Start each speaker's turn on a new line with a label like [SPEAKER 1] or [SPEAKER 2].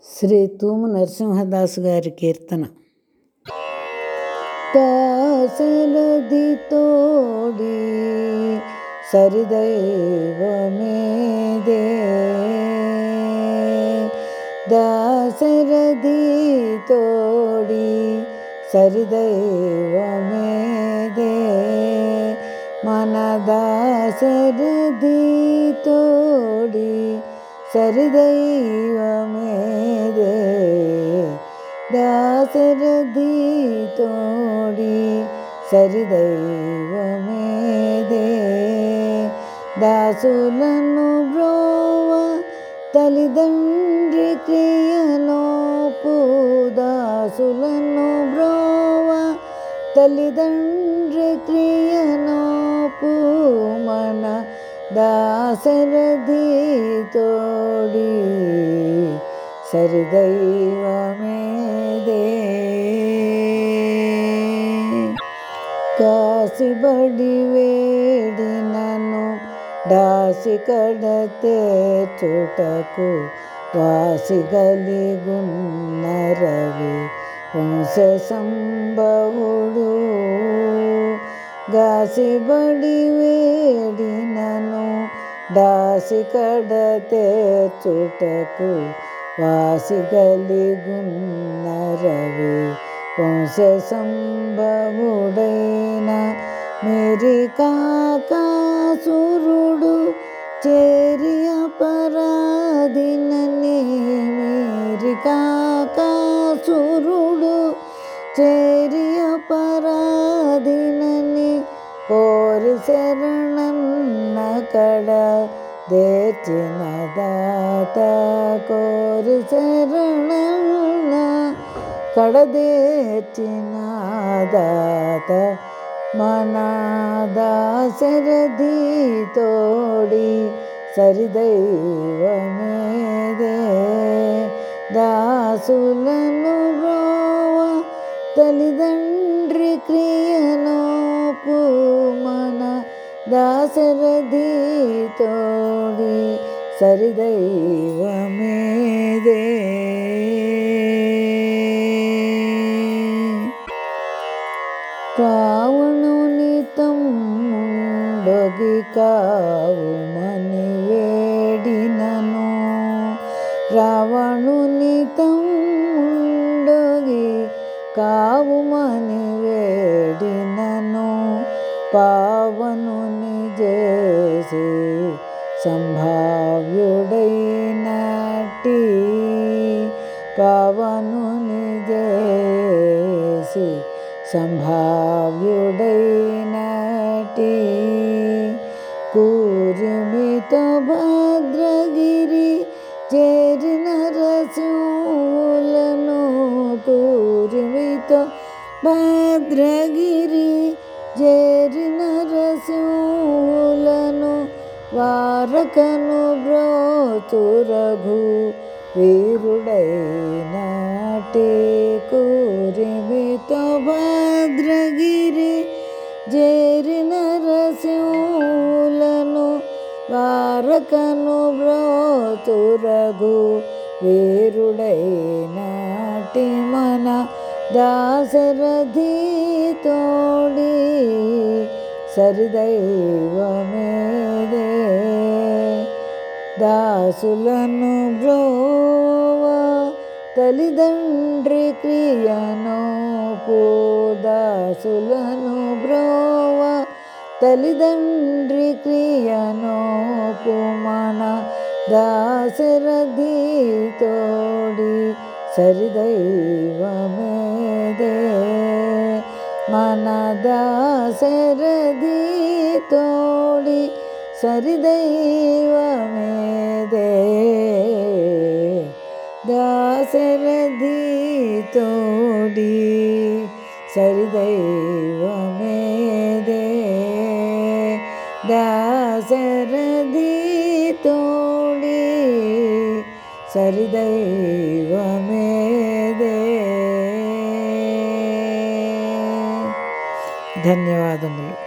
[SPEAKER 1] శ్రీ తూము నరసింహదాసు గారి కీర్తన. దాశరథి తోడి సరిదైవమేదే, దాశరథి తోడి సరిదైవమేదే, మన దాశరథి తోడి సరిదైవమేదే, దాశరథి తోడి సరిదైవమేదే. దాసులను బ్రోవ తల్లిదండ్రి క్రియనోపు, దాసులను బ్రోవ తల్లిదండ్రి క్రియనోపు, మన దాశరథి తోడి సరిదైవమేదే. కాసిబడి వేడినను దాసి కడతే చుటకు, వాసిగలిగున్న రవి వంశ సంభవుడు, గాసిబడి వేడినను దాసి కడతే చుటకు, వాసిగలిగున్న రవి వంశ సంభవుడైన మెరికాకాసురుడు చేరి అపరాధినని, మెరికాకాసురుడు చేరి అపరాధినని కోరి శరణన్న కడ దేర్చిన దాత, కోరి శరణన్న కడదేర్చిన దాత, మన దాశరథి తోడి సరిదైవమేదే. దాసులను బ్రోవ తల్లిదండ్రి క్రియనోపు, మన దాశరథి తోడి సరిదైవమేదే. రావణుని తమ్ముండొగి కావుమని వేడినను, రావణుని తమ్ముండొగి కావుమని వేడినను, పావనుని చేసి సంభావ్యుడైనట్టి, పావనుని చేసి సంభావ్యుడైనట్టి, కూరిమితో భద్రగిరి చేరిన రసూలను, కూరిమితో భద్రగిరి చేరిన రసూలను, వారకను బ్రోతు రఘు వీరుడైనట్టి, కూరిమితో భద్రగిరి చేరిన రసూలను, వారకను బ్రోతు రఘు వీరుడైనట్టి, మన దాశరథి తోడి సరిదైవమేదే. దాసులను బ్రోవ తల్లిదండ్రి క్రియనోపు, దాసులను బ్రోవ తల్లిదండ్రి క్రియనోపు, మన దాశరథి తోడి సరిదైవమేదే. మన దాశరథి తోడి సరిదైవమేదే, దాశరథి తోడి సరిదైవమేదే, దాశరథి తోడి సరిదైవమేదే. ధన్యవాదములు.